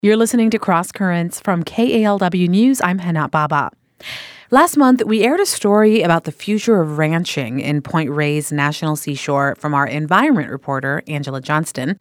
You're listening to Cross Currents from KALW News. I'm Hana Baba. Last month, we aired a story about the future of ranching in Point Reyes National Seashore from our environment reporter, Angela Johnston.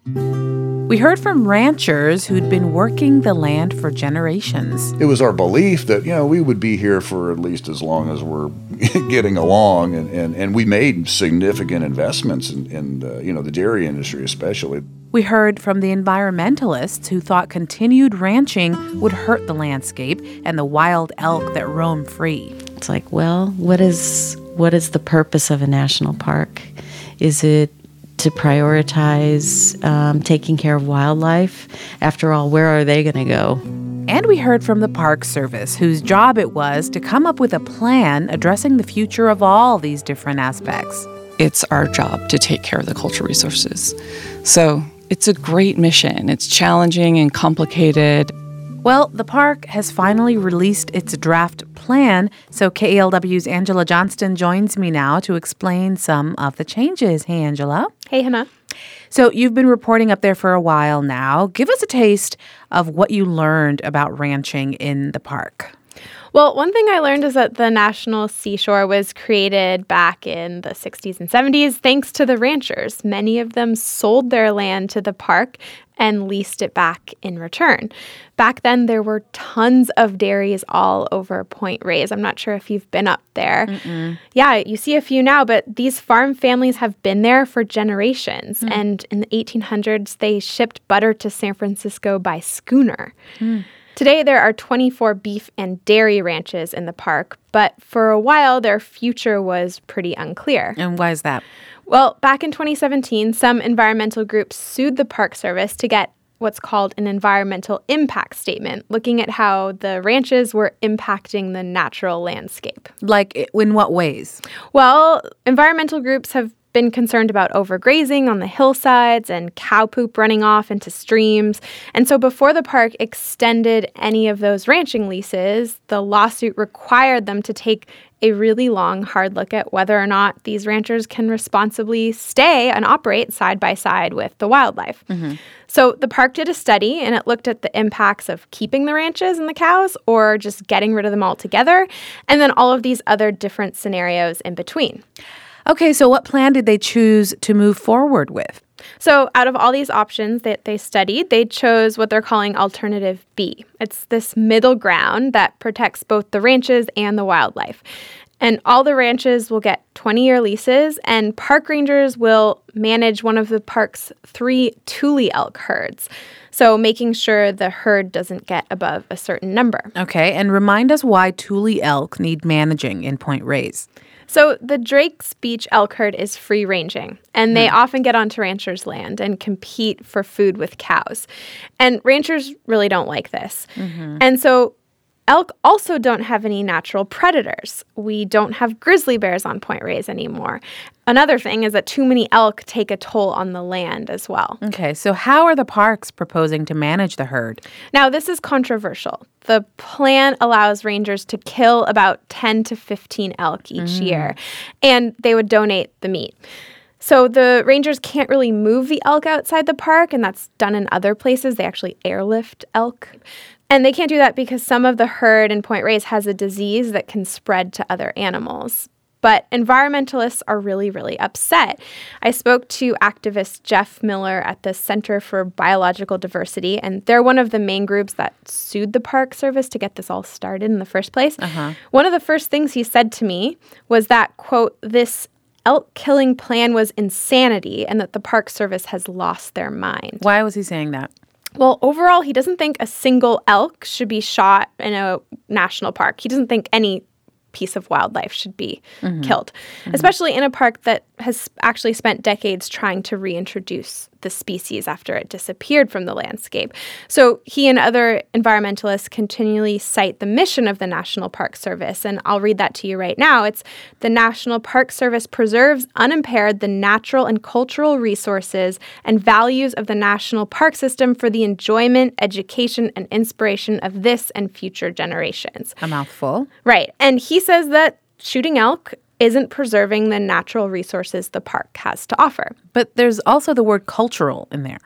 We heard from ranchers who'd been working the land for generations. It was our belief that, we would be here for at least as long as we're getting along, and we made significant investments in the dairy industry especially. We heard from the environmentalists who thought continued ranching would hurt the landscape and the wild elk that roam free. It's like, well, what is the purpose of a national park? Is it to prioritize taking care of wildlife? After all, where are they going to go? And we heard from the Park Service, whose job it was to come up with a plan addressing the future of all these different aspects. It's our job to take care of the cultural resources. So it's a great mission. It's challenging and complicated. Well, the park has finally released its draft plan, so KALW's Angela Johnston joins me now to explain some of the changes. Hey, Angela. Hey, Hannah. So you've been reporting up there for a while now. Give us a taste of what you learned about ranching in the park. Well, one thing I learned is that the National Seashore was created back in the 60s and 70s thanks to the ranchers. Many of them sold their land to the park and leased it back in return. Back then, there were tons of dairies all over Point Reyes. I'm not sure if you've been up there. Mm-mm. Yeah, you see a few now, but these farm families have been there for generations. And in the 1800s, they shipped butter to San Francisco by schooner. Today, there are 24 beef and dairy ranches in the park, but for a while, their future was pretty unclear. And why is that? Well, back in 2017, some environmental groups sued the Park Service to get what's called an environmental impact statement, looking at how the ranches were impacting the natural landscape. Like, in what ways? Well, environmental groups have been concerned about overgrazing on the hillsides and cow poop running off into streams. And so before the park extended any of those ranching leases, the lawsuit required them to take a really long, hard look at whether or not these ranchers can responsibly stay and operate side by side with the wildlife. So the park did a study, and it looked at the impacts of keeping the ranches and the cows or just getting rid of them altogether, and then all of these other different scenarios in between. Okay, so what plan did they choose to move forward with? So out of all these options that they studied, they chose what they're calling Alternative B. It's this middle ground that protects both the ranches and the wildlife. And all the ranches will get 20-year leases, and park rangers will manage one of the park's 3 Tule elk herds, so making sure the herd doesn't get above a certain number. Okay, and remind us why Tule elk need managing in Point Reyes. So the Drake's Beach elk herd is free-ranging, and they often get onto ranchers' land and compete for food with cows. And ranchers really don't like this. And so elk also don't have any natural predators. We don't have grizzly bears on Point Reyes anymore. Another thing is that too many elk take a toll on the land as well. Okay, so how are the parks proposing to manage the herd? Now, this is controversial. The plan allows rangers to kill about 10 to 15 elk each year, and they would donate the meat. So the rangers can't really move the elk outside the park, and that's done in other places. They actually airlift elk. And they can't do that because some of the herd in Point Reyes has a disease that can spread to other animals. But environmentalists are really, really upset. I spoke to activist Jeff Miller at the Center for Biological Diversity, and they're one of the main groups that sued the Park Service to get this all started in the first place. One of the first things he said to me was that, quote, this elk killing plan was insanity and that the Park Service has lost their mind. Why was he saying that? Well, overall, he doesn't think a single elk should be shot in a national park. He doesn't think any piece of wildlife should be killed, especially in a park that has actually spent decades trying to reintroduce the species after it disappeared from the landscape. So he and other environmentalists continually cite the mission of the National Park Service, and I'll read that to you right now. It's the National Park Service preserves unimpaired the natural and cultural resources and values of the national park system for the enjoyment, education, and inspiration of this and future generations. A mouthful. Right. And he says that shooting elk isn't preserving the natural resources the park has to offer. But there's also the word cultural in there.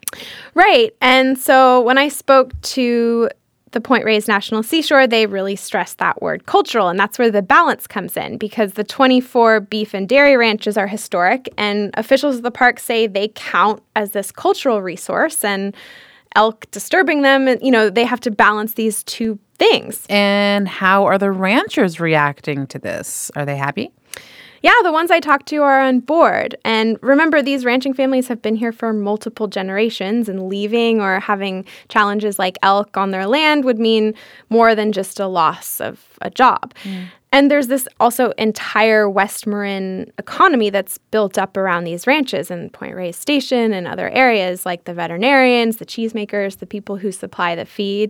Right. And so when I spoke to the Point Reyes National Seashore, they really stressed that word cultural, and that's where the balance comes in, because the 24 beef and dairy ranches are historic, and officials of the park say they count as this cultural resource, and elk disturbing them, they have to balance these two things. And how are the ranchers reacting to this? Are they happy? Yeah, the ones I talked to are on board. And remember, these ranching families have been here for multiple generations, and leaving or having challenges like elk on their land would mean more than just a loss of a job. And there's this also entire West Marin economy that's built up around these ranches and Point Reyes Station and other areas, like the veterinarians, the cheesemakers, the people who supply the feed.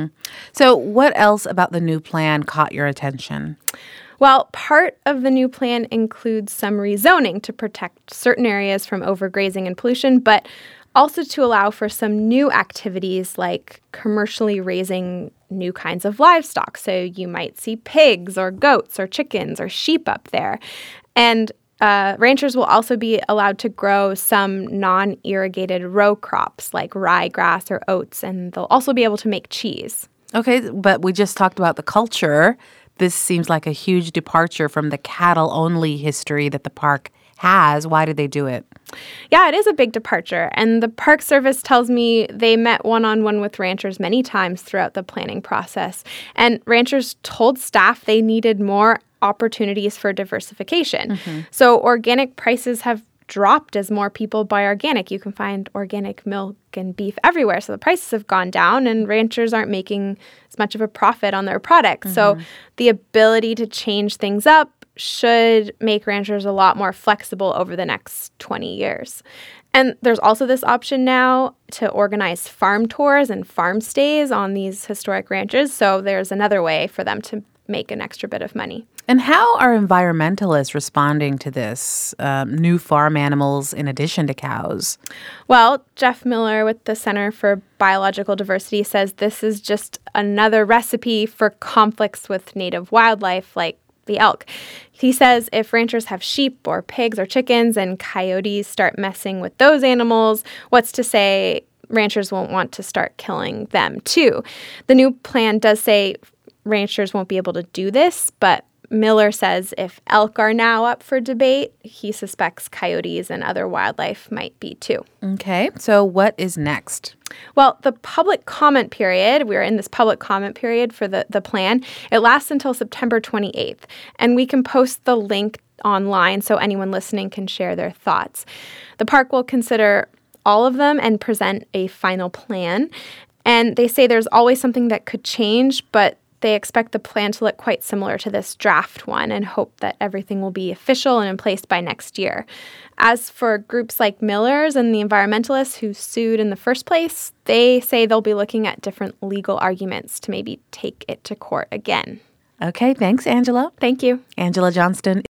So what else about the new plan caught your attention? Well, part of the new plan includes some rezoning to protect certain areas from overgrazing and pollution, but also to allow for some new activities like commercially raising new kinds of livestock. So you might see pigs or goats or chickens or sheep up there. And ranchers will also be allowed to grow some non-irrigated row crops like ryegrass or oats, and they'll also be able to make cheese. Okay, but we just talked about the culture. This seems like a huge departure from the cattle-only history that the park has. Why did they do it? Yeah, it is a big departure. And the Park Service tells me they met one-on-one with ranchers many times throughout the planning process. And ranchers told staff they needed more opportunities for diversification. So organic prices have dropped as more people buy organic. You can find organic milk and beef everywhere. So the prices have gone down, and ranchers aren't making as much of a profit on their products. So the ability to change things up should make ranchers a lot more flexible over the next 20 years. And there's also this option now to organize farm tours and farm stays on these historic ranches. So there's another way for them to make an extra bit of money. And how are environmentalists responding to this, new farm animals in addition to cows? Well, Jeff Miller with the Center for Biological Diversity says this is just another recipe for conflicts with native wildlife like the elk. He says if ranchers have sheep or pigs or chickens and coyotes start messing with those animals, what's to say ranchers won't want to start killing them too? The new plan does say ranchers won't be able to do this, but Miller says if elk are now up for debate, he suspects coyotes and other wildlife might be too. Okay, so what is next? Well, the public comment period, we're in this public comment period for the plan. It lasts until September 28th, and we can post the link online so anyone listening can share their thoughts. The park will consider all of them and present a final plan. And they say there's always something that could change, but they expect the plan to look quite similar to this draft one and hope that everything will be official and in place by next year. As for groups like Miller's and the environmentalists who sued in the first place, they say they'll be looking at different legal arguments to maybe take it to court again. Okay, thanks, Angela. Thank you. Angela Johnston